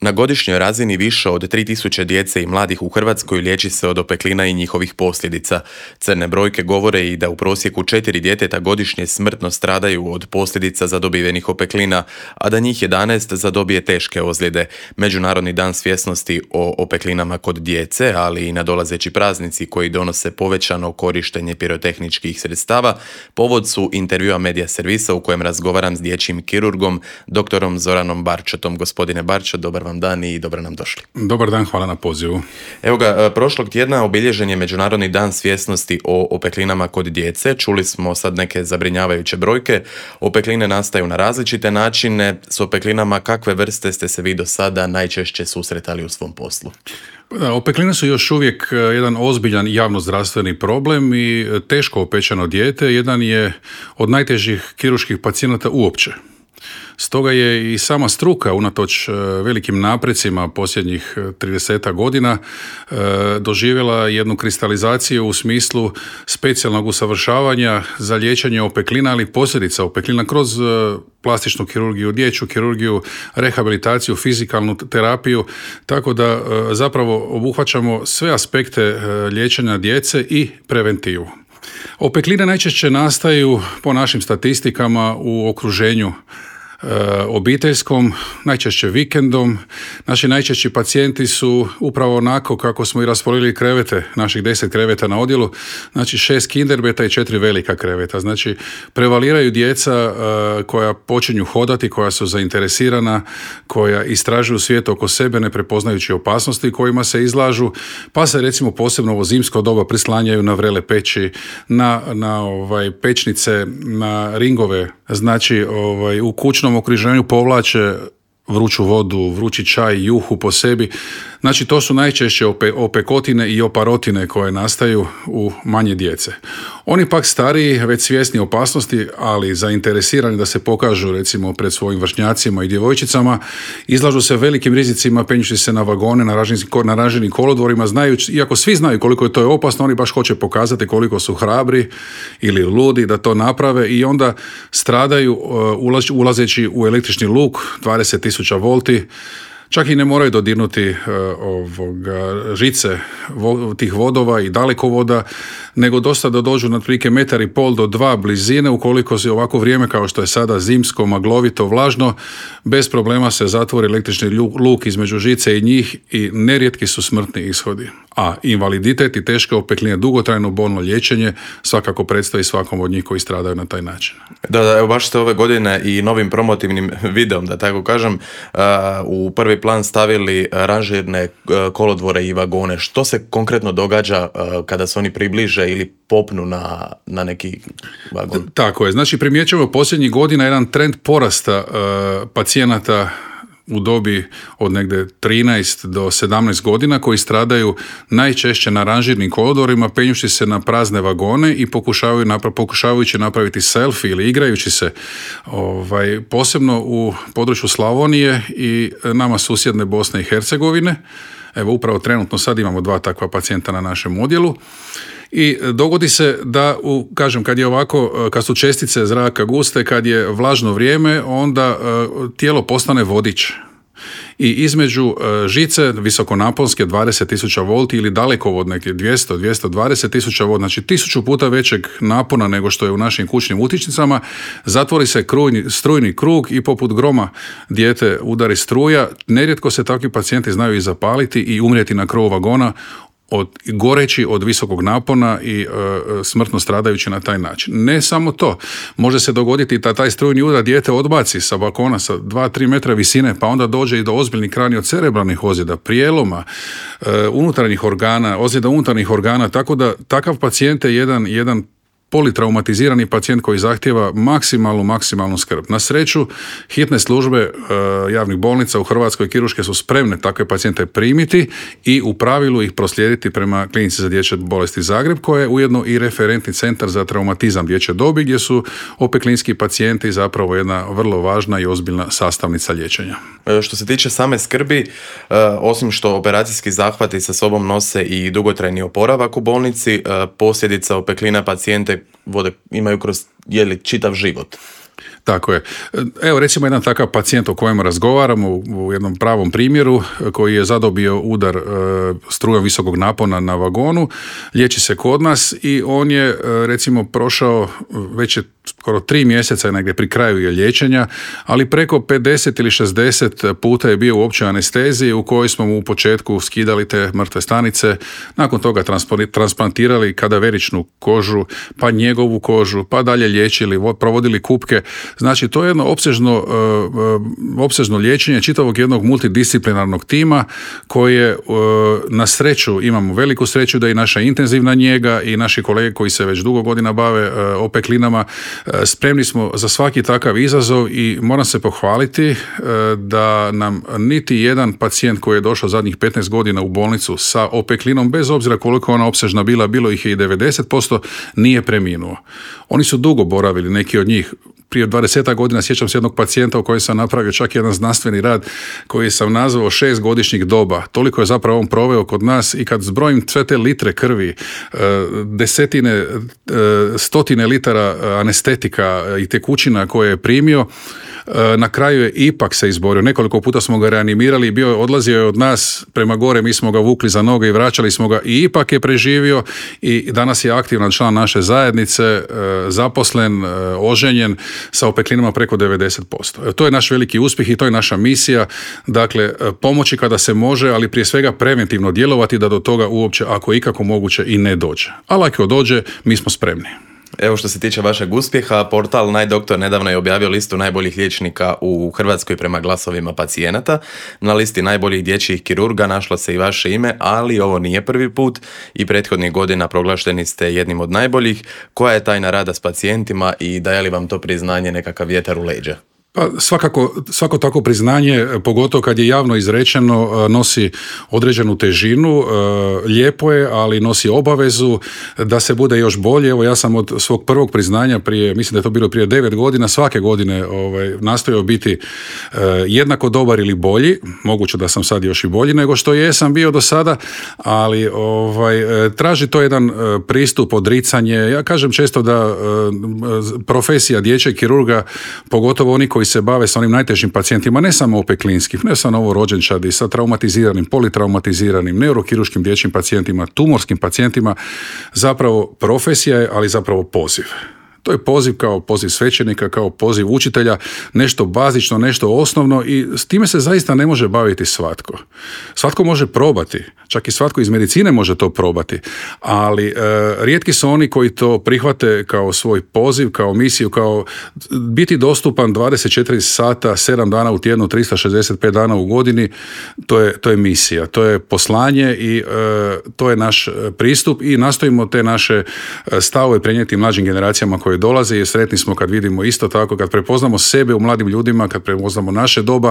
Na godišnjoj razini više od 3000 djece i mladih u Hrvatskoj liječi se od opeklina i njihovih posljedica. Crne brojke govore i da u prosjeku 4 djeteta godišnje smrtno stradaju od posljedica zadobivenih opeklina, a da njih 11 zadobije teške ozljede. Međunarodni dan svjesnosti o opeklinama kod djece, ali i nadolazeći praznici koji donose povećano korištenje pirotehničkih sredstava, povod su intervjua Medija servisa u kojem razgovaram s dječjim kirurgom, doktorom Zoranom Barčetom. Gospodine Barčet, dobar vam dan i dobro nam došli. Dobar dan, hvala na pozivu. Evo ga, prošlog tjedna obilježen je Međunarodni dan svjesnosti o opeklinama kod djece. Čuli smo sad neke zabrinjavajuće brojke. Opekline nastaju na različite načine. S opeklinama kakve vrste ste se vi do sada najčešće susretali u svom poslu? Da, opekline su još uvijek jedan ozbiljan javnozdravstveni problem i teško opečeno dijete jedan je od najtežih kirurških pacijenata uopće. Stoga je i sama struka, unatoč velikim naprecima posljednjih 30 godina, doživjela jednu kristalizaciju u smislu specijalnog usavršavanja za liječenje opeklina, ali posljedica opeklina kroz plastičnu kirurgiju, dječju kirurgiju, rehabilitaciju, fizikalnu terapiju, tako da zapravo obuhvaćamo sve aspekte liječenja djece i preventivu. Opekline najčešće nastaju po našim statistikama u okruženju obiteljskom, najčešće vikendom. Naši najčešći pacijenti su upravo onako kako smo i rasporedili krevete, naših 10 kreveta na odjelu, znači 6 kinderbeta i 4 velika kreveta. Znači, prevaliraju djeca koja počinju hodati, koja su zainteresirana, koja istražuju svijet oko sebe ne prepoznajući opasnosti kojima se izlažu, pa se recimo posebno ovo zimsko doba prislanjaju na vrele peći, na pečnice, na ringove, znači u kućnom okruženju povlače vruću vodu, vrući čaj, juhu po sebi. Znači, to su najčešće opekotine i oparotine koje nastaju u manje djece. Oni pak stariji, već svjesni opasnosti, ali zainteresirani da se pokažu recimo pred svojim vršnjacima i djevojčicama, izlažu se velikim rizicima penjući se na vagone, na ranženim kolodvorima, znajući, iako svi znaju koliko je to opasno, oni baš hoće pokazati koliko su hrabri ili ludi da to naprave i onda stradaju ulazeći u električni luk 20.000 volti. Čak i ne moraju dodirnuti žice tih vodova i dalekovoda, nego dosta da dođu na otprilike 1,5 do 2 blizine, ukoliko se ovako vrijeme kao što je sada zimsko, maglovito, vlažno, bez problema se zatvori električni luk između žice i njih i nerijetki su smrtni ishodi. A invaliditet i teške opekline, dugotrajno bolno liječenje svakako predstoji svakom od njih koji stradaju na taj način. Da, evo baš ste ove godine i novim promotivnim videom, da tako kažem, u prvi plan stavili ranžirne kolodvore i vagone. Što se konkretno događa kada se oni približe ili popnu na neki vagon? Tako je, znači primjećujemo posljednjih godina jedan trend porasta pacijenata u dobi od negdje 13 do 17 godina koji stradaju najčešće na ranžirnim kolodvorima penjući se na prazne vagone i pokušavajući napraviti selfie ili igrajući se posebno u području Slavonije i nama susjedne Bosne i Hercegovine. Evo upravo trenutno sad imamo 2 takva pacijenta na našem odjelu. I dogodi se da, kad je ovako, kad su čestice zraka guste, kad je vlažno vrijeme, onda tijelo postane vodič. I između žice visokonaponske 20.000 volti ili dalekovodne 220.000 volti, znači 1000 puta većeg napona nego što je u našim kućnim utičnicama, zatvori se strujni krug i poput groma dijete udari struja. Nerijetko se takvi pacijenti znaju i zapaliti i umrijeti na krovu vagona goreći od visokog napona i smrtno stradajući na taj način. Ne samo to, može se dogoditi da taj strujni udar dijete odbaci sa balkona sa 2-3 metra visine, pa onda dođe i do ozbiljnih kraniocerebralnih ozljeda, prijeloma, unutarnjih organa, ozljeda unutarnjih organa, tako da takav pacijent je jedan politraumatizirani pacijent koji zahtijeva maksimalnu skrb. Na sreću, hitne službe javnih bolnica u Hrvatskoj kirurške su spremne takve pacijente primiti i u pravilu ih proslijediti prema klinici za dječje bolesti Zagreb, koja je ujedno i referentni centar za traumatizam dječje dobi, gdje su opeklinski pacijenti zapravo jedna vrlo važna i ozbiljna sastavnica liječenja. Što se tiče same skrbi, osim što operacijski zahvati sa sobom nose i dugotrajni oporavak u bolnici, posljedica opeklina pacijente imaju kroz čitav život. Tako je. Evo recimo jedan takav pacijent o kojem razgovaramo u jednom pravom primjeru koji je zadobio udar strujom visokog napona na vagonu, liječi se kod nas i on je recimo prošao već je skoro 3 mjeseca negdje pri kraju je liječenja, ali preko 50 ili 60 puta je bio u općoj anesteziji u kojoj smo mu u početku skidali te mrtve stanice, nakon toga transplantirali kadaveričnu kožu, pa njegovu kožu, pa dalje liječili, provodili kupke. Znači to je jedno opsežno liječenje čitavog jednog multidisciplinarnog tima koje na sreću, imamo veliku sreću da i naša intenzivna njega i naši kolege koji se već dugo godina bave opeklinama, spremni smo za svaki takav izazov i moram se pohvaliti da nam niti jedan pacijent koji je došao zadnjih 15 godina u bolnicu sa opeklinom, bez obzira koliko ona opsežna bila, bilo ih je i 90%, nije preminuo. Oni su dugo boravili, neki od njih. Prije 20 godina sjećam se jednog pacijenta u kojem sam napravio čak jedan znanstveni rad koji sam nazvao 6 godišnjih doba. Toliko je zapravo on proveo kod nas i kad zbrojim sve te litre krvi, desetine, stotine litara anestetika i tekućina koje je primio, na kraju je ipak se izborio. Nekoliko puta smo ga reanimirali i odlazio je od nas prema gore, mi smo ga vukli za noge i vraćali smo ga i ipak je preživio i danas je aktivan član naše zajednice, zaposlen, oženjen sa opeklinama preko 90%. To je naš veliki uspjeh i to je naša misija. Dakle, pomoći kada se može, ali prije svega preventivno djelovati da do toga uopće, ako je ikako moguće, i ne dođe. Ali ako dođe, mi smo spremni. Evo što se tiče vašeg uspjeha, portal Najdoktor nedavno je objavio listu najboljih liječnika u Hrvatskoj prema glasovima pacijenata. Na listi najboljih dječjih kirurga našlo se i vaše ime, ali ovo nije prvi put i prethodnih godina proglašeni ste jednim od najboljih. Koja je tajna rada s pacijentima i daje li vam to priznanje nekakav vjetar u leđa? Pa svako tako priznanje, pogotovo kad je javno izrečeno, nosi određenu težinu, lijepo je, ali nosi obavezu da se bude još bolje. Evo ja sam od svog prvog priznanja mislim da je to bilo prije 9 godina, svake godine nastojao biti jednako dobar ili bolji, moguće da sam sad još i bolji nego što jesam bio do sada, ali traži to jedan pristup, odricanje. Ja kažem često da profesija dječjeg kirurga, pogotovo oni koji se bave sa onim najtežim pacijentima, ne samo opeklinskih, ne sa novorođenčadi, sa traumatiziranim, politraumatiziranim, neurokirurškim dječjim pacijentima, tumorskim pacijentima, zapravo profesija je, ali zapravo poziv. To je poziv kao poziv svećenika, kao poziv učitelja, nešto bazično, nešto osnovno i s time se zaista ne može baviti svatko. Svatko može probati, čak i svatko iz medicine može to probati, ali rijetki su oni koji to prihvate kao svoj poziv, kao misiju, kao biti dostupan 24 sata, 7 dana u tjednu, 365 dana u godini, to je misija, to je poslanje i to je naš pristup i nastojimo te naše stavove prenijeti mlađim generacijama koje dolaze i sretni smo kad vidimo isto tako, kad prepoznamo sebe u mladim ljudima, kad prepoznamo naše doba,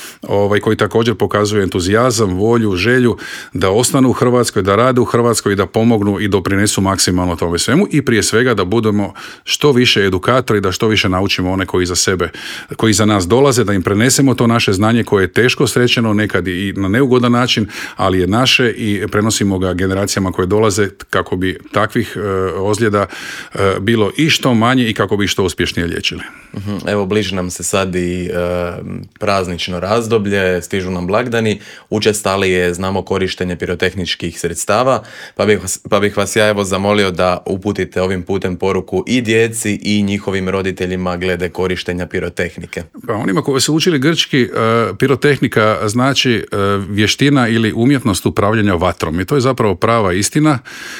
koji također pokazuju entuzijazam, volju, želju da ostanu u Hrvatskoj, da rade u Hrvatskoj i da pomognu i doprinesu maksimalno tome svemu i prije svega da budemo što više edukatori, da što više naučimo one koji za sebe, koji za nas dolaze, da im prenesemo to naše znanje koje je teško srećeno, nekad i na neugodan način, ali je naše i prenosimo ga generacijama koje dolaze kako bi takvih ozljeda bilo i što manje i kako bi što uspješnije liječili. Evo, bliži nam se sad i praznično razdoblje, stižu nam blagdani, učestalije znamo korištenje pirotehničkih sredstava, pa bih vas ja evo zamolio da uputite ovim putem poruku i djeci i njihovim roditeljima glede korištenja pirotehnike. Pa onima koji su učili grčki, pirotehnika znači vještina ili umjetnost upravljanja vatrom i to je zapravo prava istina.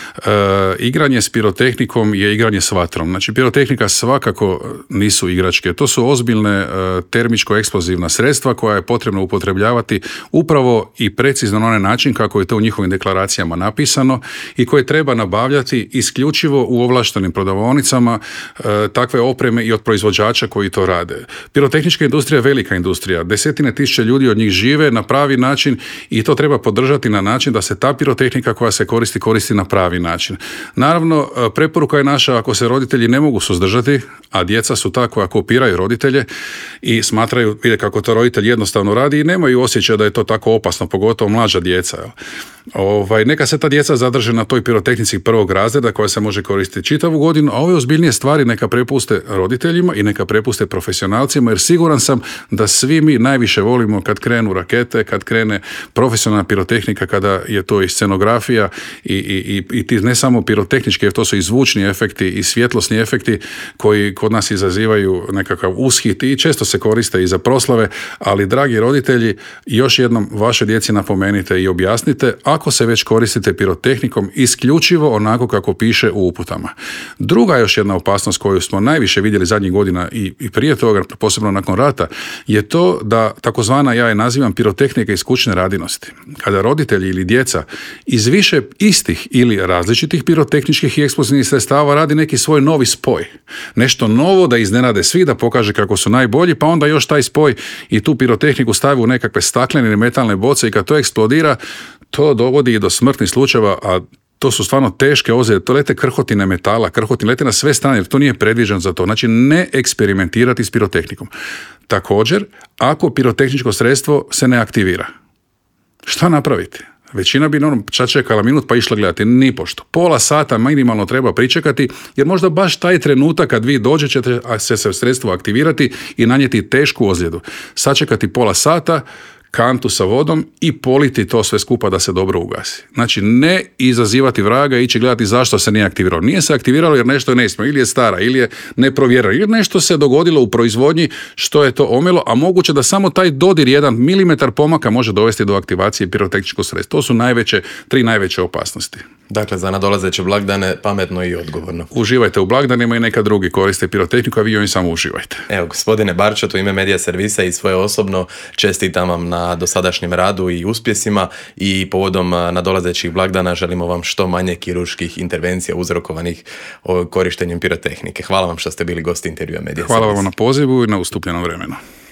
Igranje s pirotehnikom je igranje s vatrom. Znači, pirotehnika svakako nisu igračke. To su ozbiljne termičko-eksplozivna sredstva koja je potrebno upotrebljavati upravo i precizno na onaj način kako je to u njihovim deklaracijama napisano i koje treba nabavljati isključivo u ovlaštenim prodavaonicama takve opreme i od proizvođača koji to rade. Pirotehnička industrija je velika industrija. 10.000 ljudi od njih žive na pravi način i to treba podržati na način da se ta pirotehnika koja se koristi na pravi način. Naravno, preporuka je naša, ako se roditelji ne mogu mogu suzdržati, a djeca su ta koja kopiraju roditelje i smatraju, vide kako to roditelj jednostavno radi i nemaju osjećaja da je to tako opasno, pogotovo mlađa djeca. Neka se ta djeca zadrže na toj pirotehnici prvog razreda koja se može koristiti čitavu godinu, a ove ozbiljnije stvari neka prepuste roditeljima i neka prepuste profesionalcima, jer siguran sam da svi mi najviše volimo kad krenu rakete, kad krene profesionalna pirotehnika, kada je to i scenografija i ti ne samo pirotehnički, jer to su i zvučni efekti i svjetlosni efekti koji kod nas izazivaju nekakav ushit i često se koriste i za proslave, ali dragi roditelji, još jednom vaše djeci napomenite i objasnite, ako se već koristite pirotehnikom, isključivo onako kako piše u uputama. Druga još jedna opasnost koju smo najviše vidjeli zadnjih godina i prije toga, posebno nakon rata, je to da takozvana, ja je nazivam pirotehnika iz kućne radinosti. Kada roditelji ili djeca iz više istih ili različitih pirotehničkih i eksplozivnih sredstava radi neki svoj novi spoj. Nešto novo da iznenade svi, da pokaže kako su najbolji, pa onda još taj spoj i tu pirotehniku stavi u nekakve staklene ili metalne boce i kad to eksplodira, to dovodi i do smrtnih slučajeva, a to su stvarno teške ozljede, to lete krhotine metala, krhotine lete na sve strane, jer to nije predviđeno za to. Znači, ne eksperimentirati s pirotehnikom. Također, ako pirotehničko sredstvo se ne aktivira, šta napraviti? Većina bi čekala minut pa išla gledati, nipošto. Pola sata minimalno treba pričekati, jer možda baš taj trenutak kad vi dođete ćete se sredstvo aktivirati i nanijeti tešku ozljedu. Sačekati pola sata, kantu sa vodom i politi to sve skupa da se dobro ugasi. Znači, ne izazivati vraga i ići gledati zašto se nije aktiviralo. Nije se aktiviralo jer nešto je neispravno, ili je stara, ili je neprovjereno, ili nešto se dogodilo u proizvodnji što je to omelo, a moguće da samo taj dodir 1 milimetar pomaka može dovesti do aktivacije pirotehničkog sredstva. To su tri najveće opasnosti. Dakle, za nadolazeće blagdane pametno i odgovorno. Uživajte u blagdanima i neka drugi koriste pirotehniku, a vi joj samo uživajte. Evo, gospodine Barčat, u ime Medija servisa i svoje osobno čestitam vam na dosadašnjem radu i uspjesima i povodom nadolazećih blagdana želimo vam što manje kirurških intervencija uzrokovanih korištenjem pirotehnike. Hvala vam što ste bili gosti intervjua Medija servisa. Hvala vam na pozivu i na ustupljenom vremenu.